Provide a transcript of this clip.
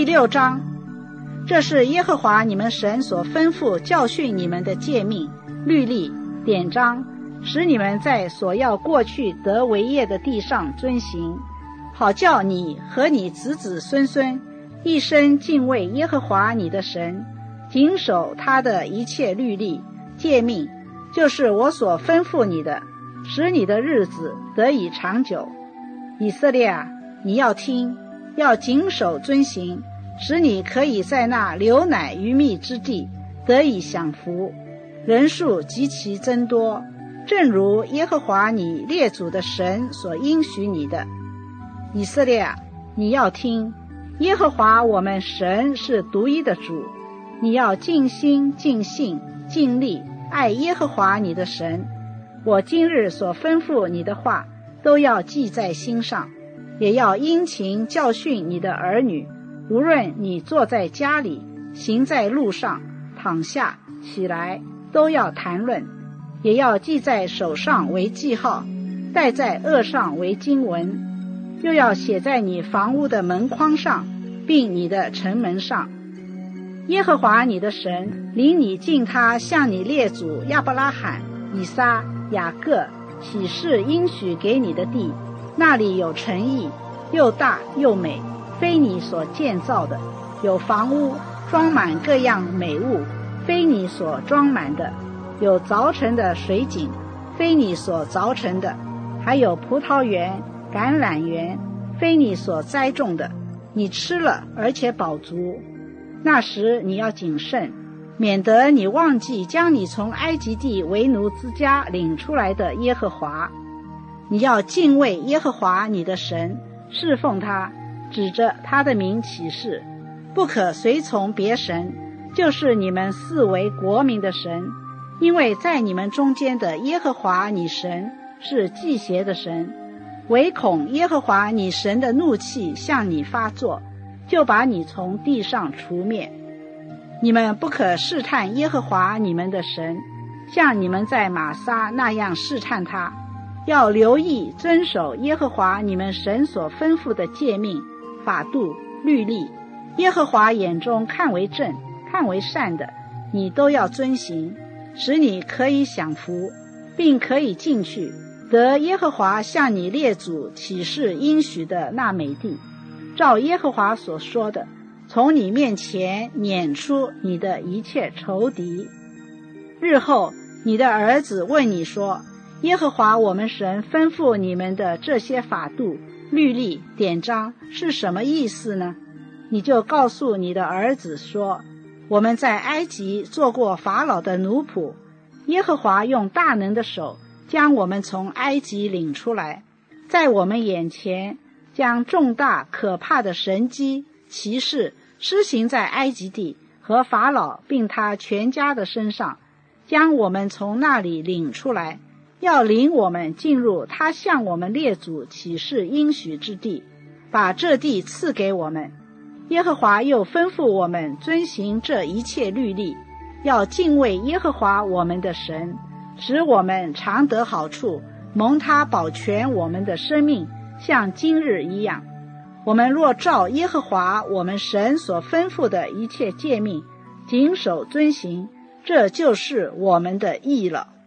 第6章，这是耶和华你们神所吩咐教训你们的诫命、律例、典章，使你们在所要过去得为业的地上遵行，好叫你和你子子孙孙一生敬畏耶和华你的神，谨守他的一切律例、诫命，就是我所吩咐你的，使你的日子得以长久。以色列啊，你要听，要谨守遵行，使你可以在那流奶与蜜之地得以享福，人数极其增多，正如耶和华你列祖的神所应许你的。以色列啊，你要听，耶和华我们神是独一的主，你要尽心、尽性、尽力爱耶和华你的神。我今日所吩咐你的话，都要记在心上，也要殷勤教训你的儿女，无论你坐在家里，行在路上，躺下起来，都要谈论，也要记在手上为记号，戴在额上为经文，又要写在你房屋的门框上，并你的城门上。耶和华你的神领你进他向你列祖亚伯拉罕、以撒、雅各起誓应许给你的地，那里有城邑，又大又美，非你所建造的，有房屋装满各样美物，非你所装满的，有凿成的水井，非你所凿成的，还有葡萄园、橄榄园，非你所栽种的，你吃了而且饱足。那时你要谨慎，免得你忘记将你从埃及地为奴之家领出来的耶和华。你要敬畏耶和华你的神，侍奉他，指着他的名起誓，不可随从别神，就是你们视为国民的神，因为在你们中间的耶和华你神是忌邪的神，唯恐耶和华你神的怒气向你发作，就把你从地上除灭。你们不可试探耶和华你们的神，像你们在玛撒那样试探他，要留意遵守耶和华你们神所吩咐的诫命、法度、律例，耶和华眼中看为正、看为善的，你都要遵行，使你可以享福，并可以进去得耶和华向你列祖起誓应许的那美地，照耶和华所说的，从你面前撵出你的一切仇敌。日后你的儿子问你说，耶和华我们神吩咐你们的这些法度、律例、典章是什么意思呢？你就告诉你的儿子说，我们在埃及做过法老的奴仆，耶和华用大能的手将我们从埃及领出来，在我们眼前将重大可怕的神迹奇事施行在埃及地和法老并他全家的身上，将我们从那里领出来，要领我们进入他向我们列祖起誓应许之地，把这地赐给我们。耶和华又吩咐我们遵行这一切律例，要敬畏耶和华我们的神，使我们常得好处，蒙他保全我们的生命，像今日一样。我们若照耶和华我们神所吩咐的一切诫命，谨守遵行，这就是我们的义了。